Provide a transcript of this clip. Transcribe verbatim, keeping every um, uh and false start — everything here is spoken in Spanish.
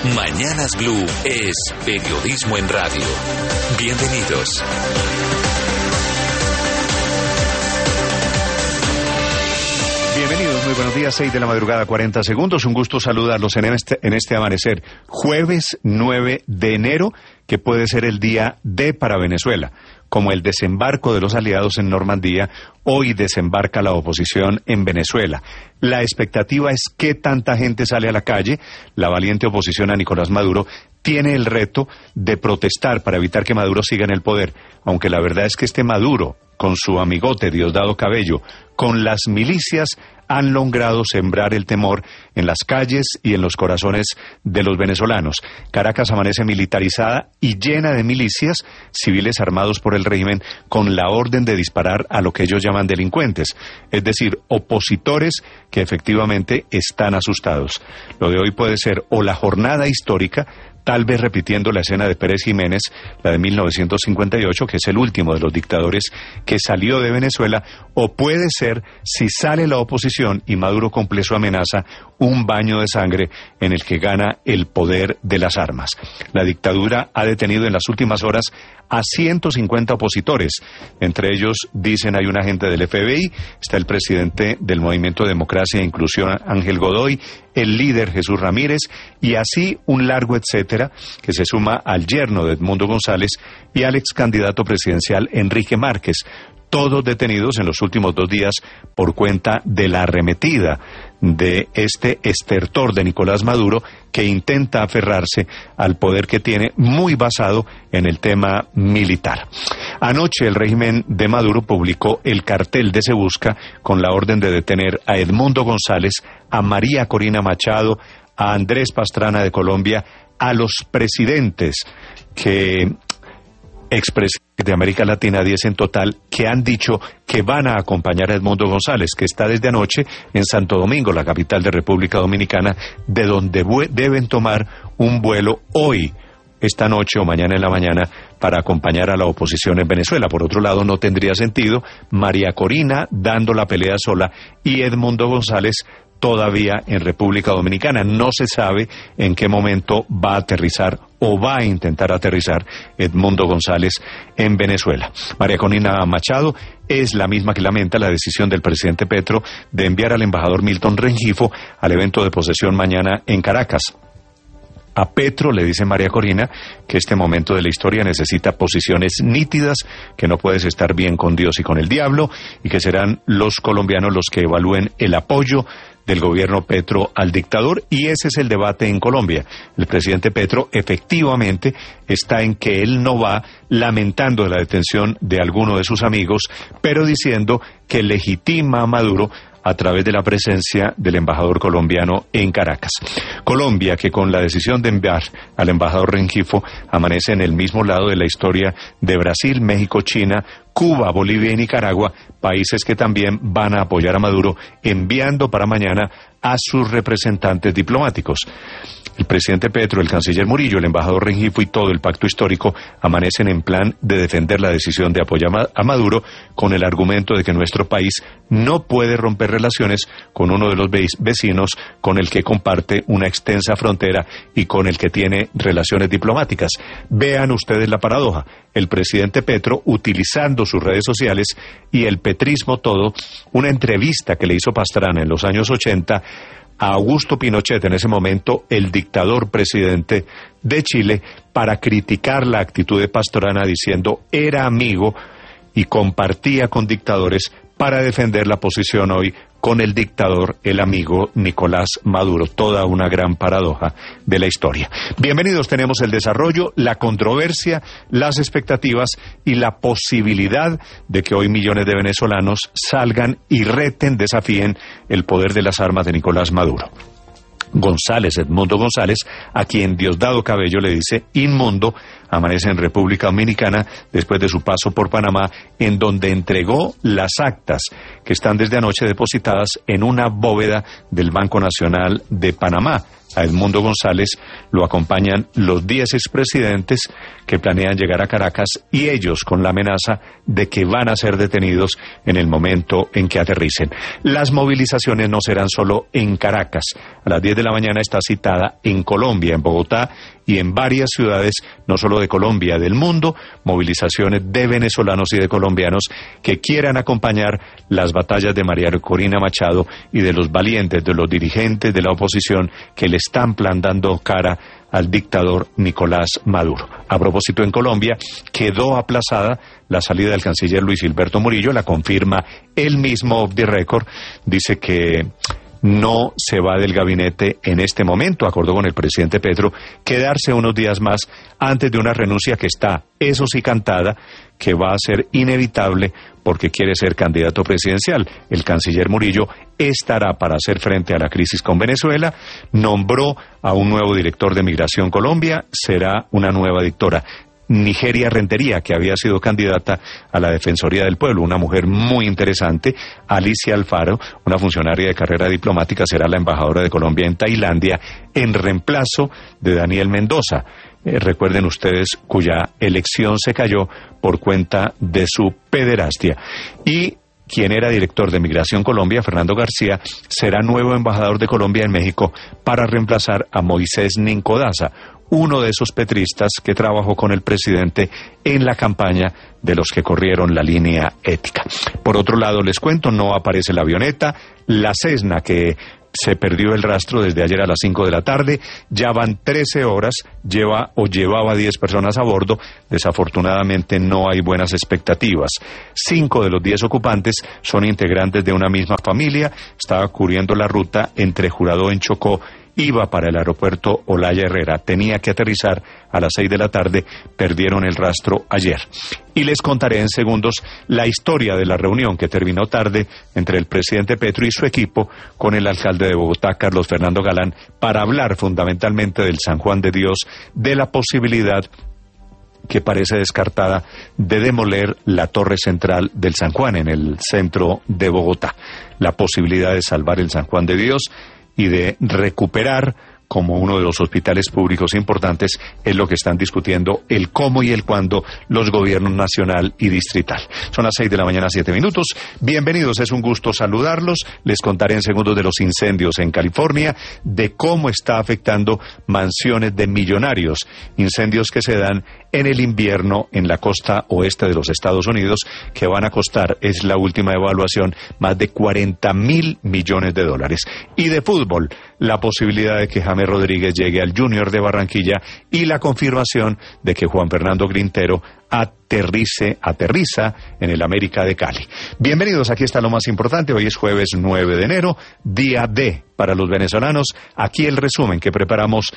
Mañanas Blue es periodismo en radio. Bienvenidos. Bienvenidos, muy buenos días, seis de la madrugada, cuarenta segundos. Un gusto saludarlos en este, en este amanecer. Jueves nueve de enero, que puede ser el día D para Venezuela. Como el desembarco de los aliados en Normandía, hoy desembarca la oposición en Venezuela. La expectativa es que tanta gente sale a la calle. La valiente oposición a Nicolás Maduro tiene el reto de protestar para evitar que Maduro siga en el poder. Aunque la verdad es que este Maduro, con su amigote Diosdado Cabello, con las milicias, han logrado sembrar el temor en las calles y en los corazones de los venezolanos. Caracas amanece militarizada y llena de milicias, civiles armados por el régimen, con la orden de disparar a lo que ellos llaman delincuentes, es decir, opositores que efectivamente están asustados. Lo de hoy puede ser o la jornada histórica, tal vez repitiendo la escena de Pérez Jiménez, la de mil novecientos cincuenta y ocho, que es el último de los dictadores que salió de Venezuela, o puede ser, si sale la oposición y Maduro cumple su amenaza, un baño de sangre en el que gana el poder de las armas. La dictadura ha detenido en las últimas horas a ciento cincuenta opositores. Entre ellos, dicen, hay un agente del F B I, está el presidente del Movimiento de Democracia e Inclusión, Ángel Godoy, el líder Jesús Ramírez, y así un largo etcétera, que se suma al yerno de Edmundo González y al ex candidato presidencial Enrique Márquez, todos detenidos en los últimos dos días por cuenta de la arremetida de este estertor de Nicolás Maduro, que intenta aferrarse al poder que tiene, muy basado en el tema militar. Anoche el régimen de Maduro publicó el cartel de Se Busca con la orden de detener a Edmundo González, a María Corina Machado, a Andrés Pastrana de Colombia, a los presidentes que... expresidentes de América Latina, diez en total, que han dicho que van a acompañar a Edmundo González, que está desde anoche en Santo Domingo, la capital de República Dominicana, de donde deben tomar un vuelo hoy, esta noche o mañana en la mañana, para acompañar a la oposición en Venezuela. Por otro lado, no tendría sentido María Corina dando la pelea sola y Edmundo González todavía en República Dominicana. No se sabe en qué momento va a aterrizar o va a intentar aterrizar Edmundo González en Venezuela. María Corina Machado es la misma que lamenta la decisión del presidente Petro de enviar al embajador Milton Rengifo al evento de posesión mañana en Caracas. A Petro le dice María Corina que este momento de la historia necesita posiciones nítidas, que no puedes estar bien con Dios y con el diablo, y que serán los colombianos los que evalúen el apoyo del gobierno Petro al dictador, y ese es el debate en Colombia. El presidente Petro efectivamente está en que él no va, lamentando la detención de alguno de sus amigos, pero diciendo que legitima a Maduro a través de la presencia del embajador colombiano en Caracas. Colombia, que con la decisión de enviar al embajador Rengifo amanece en el mismo lado de la historia de Brasil, México, China, Cuba, Bolivia y Nicaragua, países que también van a apoyar a Maduro, enviando para mañana a sus representantes diplomáticos. El presidente Petro, el canciller Murillo, el embajador Rengifo y todo el pacto histórico amanecen en plan de defender la decisión de apoyar a Maduro, con el argumento de que nuestro país no puede romper relaciones con uno de los vecinos con el que comparte una extensa frontera y con el que tiene relaciones diplomáticas. Vean ustedes la paradoja. El presidente Petro, utilizando sus redes sociales y el petrismo todo, una entrevista que le hizo Pastrana en los años ochenta a Augusto Pinochet, en ese momento el dictador presidente de Chile, para criticar la actitud de Pastrana, diciendo era amigo y compartía con dictadores, para defender la posición hoy con el dictador, el amigo Nicolás Maduro. Toda una gran paradoja de la historia. Bienvenidos, tenemos el desarrollo, la controversia, las expectativas y la posibilidad de que hoy millones de venezolanos salgan y reten, desafíen el poder de las armas de Nicolás Maduro. González, Edmundo González, a quien Diosdado Cabello le dice inmundo, amanece en República Dominicana después de su paso por Panamá, en donde entregó las actas que están desde anoche depositadas en una bóveda del Banco Nacional de Panamá. a Edmundo González, lo acompañan los diez expresidentes que planean llegar a Caracas y ellos con la amenaza de que van a ser detenidos en el momento en que aterricen. Las movilizaciones no serán solo en Caracas. A las diez de la mañana está citada en Colombia, en Bogotá y en varias ciudades, no solo de Colombia, del mundo, movilizaciones de venezolanos y de colombianos que quieran acompañar las batallas de María Corina Machado y de los valientes, de los dirigentes de la oposición que le están plantando cara al dictador Nicolás Maduro. A propósito, en Colombia quedó aplazada la salida del canciller Luis Gilberto Murillo, la confirma él mismo off the record, dice que no se va del gabinete en este momento, acordó con el presidente Petro quedarse unos días más antes de una renuncia que está, eso sí, cantada, que va a ser inevitable porque quiere ser candidato presidencial. El canciller Murillo estará para hacer frente a la crisis con Venezuela, nombró a un nuevo director de Migración Colombia, será una nueva directora. Nigeria Rentería, que había sido candidata a la Defensoría del Pueblo, una mujer muy interesante. Alicia Alfaro, una funcionaria de carrera diplomática, será la embajadora de Colombia en Tailandia, en reemplazo de Daniel Mendoza. Eh, recuerden ustedes, cuya elección se cayó por cuenta de su pederastia. Y quien era director de Migración Colombia, Fernando García, será nuevo embajador de Colombia en México para reemplazar a Moisés Nincodaza, uno de esos petristas que trabajó con el presidente en la campaña de los que corrieron la línea ética. Por otro lado, les cuento, no aparece la avioneta, la Cessna, que se perdió el rastro desde ayer a las cinco de la tarde, ya van trece horas, lleva o llevaba diez personas a bordo, desafortunadamente no hay buenas expectativas. Cinco de los diez ocupantes son integrantes de una misma familia, estaba cubriendo la ruta entre Jurado en Chocó, iba para el aeropuerto Olaya Herrera, tenía que aterrizar a las seis de la tarde, perdieron el rastro ayer. Y les contaré en segundos la historia de la reunión que terminó tarde entre el presidente Petro y su equipo con el alcalde de Bogotá, Carlos Fernando Galán, para hablar fundamentalmente del San Juan de Dios, de la posibilidad que parece descartada de demoler la torre central del San Juan en el centro de Bogotá, la posibilidad de salvar el San Juan de Dios y de recuperar como uno de los hospitales públicos importantes. Es lo que están discutiendo, el cómo y el cuándo, los gobiernos nacional y distrital. Son las seis de la mañana, siete minutos. Bienvenidos, es un gusto saludarlos. Les contaré en segundos de los incendios en California, de cómo está afectando mansiones de millonarios, incendios que se dan en el invierno en la costa oeste de los Estados Unidos, que van a costar, es la última evaluación, más de cuarenta mil millones de dólares. Y de fútbol, la posibilidad de que James Rodríguez llegue al Junior de Barranquilla y la confirmación de que Juan Fernando Grintero aterrice, aterriza en el América de Cali. Bienvenidos, aquí está lo más importante. Hoy es jueves nueve de enero, día D para los venezolanos. Aquí el resumen que preparamos